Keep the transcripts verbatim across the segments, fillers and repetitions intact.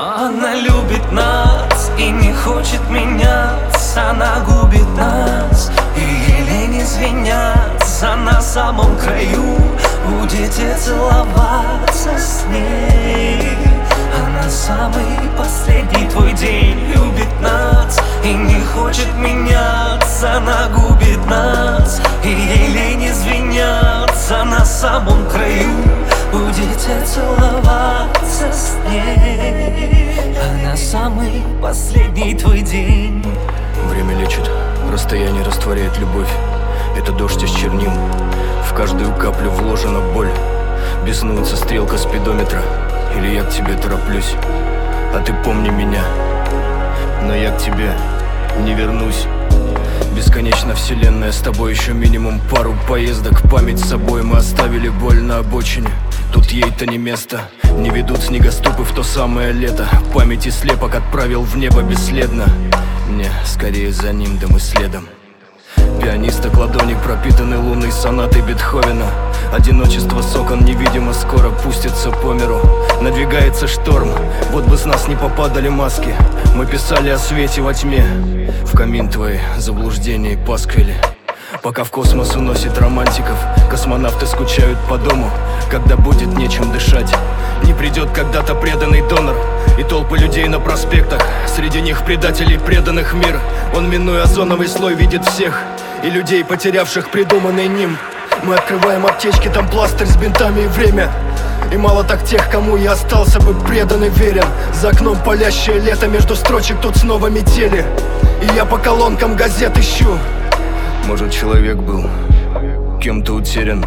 Она любит нас и не хочет меняться. Она губит нас и еле не извиняться. На самом краю будет и целоваться с ней. Она самый последний твой день любит нас и не хочет меняться. Она губит нас и еле не извиняться. На самом краю будете целоваться с ней. Она самый последний твой день. Время лечит, расстояние растворяет любовь. Это дождь из чернил, в каждую каплю вложена боль. Беснуется стрелка спидометра, или я к тебе тороплюсь. А ты помни меня, но я к тебе не вернусь. Бесконечно вселенная, с тобой еще минимум пару поездок. Память с собой мы оставили, боль на обочине. Тут ей-то не место. Не ведут снегоступы в то самое лето. Память и слепок отправил в небо бесследно. Не, скорее за ним, да мы следом. Пианисток ладони пропитаны лунной сонатой Бетховена. Одиночество с окон невидимо скоро пустится по миру. Надвигается шторм, вот бы с нас не попадали маски. Мы писали о свете во тьме, в камин твои заблуждения и пасквили. Пока в космос уносит романтиков, космонавты скучают по дому, когда будет нечем дышать. Не придет когда-то преданный донор и толпы людей на проспектах. Среди них предателей, преданных мир. Он, минуя озоновый слой, видит всех и людей, потерявших придуманный ним. Мы открываем аптечки, там пластырь с бинтами и время. И мало так тех, кому я остался бы предан и верен. За окном палящее лето, между строчек тут снова метели. И я по колонкам газет ищу. Может, человек был кем-то утерян.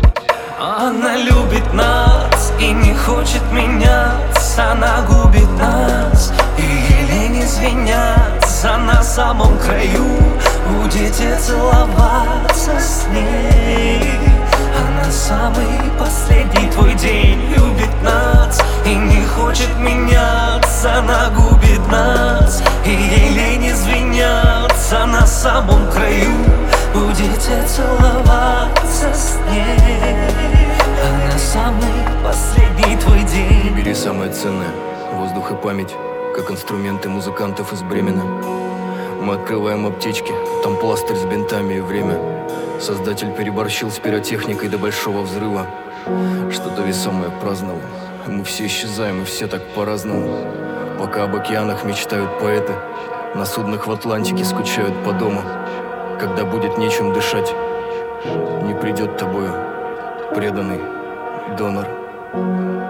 Она любит нас и не хочет меняться. Она губит нас и еле не извиняться. На самом краю будете целоваться с ней. Она самый последний твой день любит нас и не хочет меняться. Она губит нас и еле не извиняться. На самом краю будете целоваться с ней. Она самый последний твой день. Бери самое ценное, воздух и память, как инструменты музыкантов из Бремена. Мы открываем аптечки, там пластырь с бинтами и время. Создатель переборщил с пиротехникой до большого взрыва. Что-то весомое праздновал. Мы все исчезаем, и все так по-разному. Пока об океанах мечтают поэты, на суднах в Атлантике скучают по дому. Когда будет нечем дышать, не придет тобою преданный донор.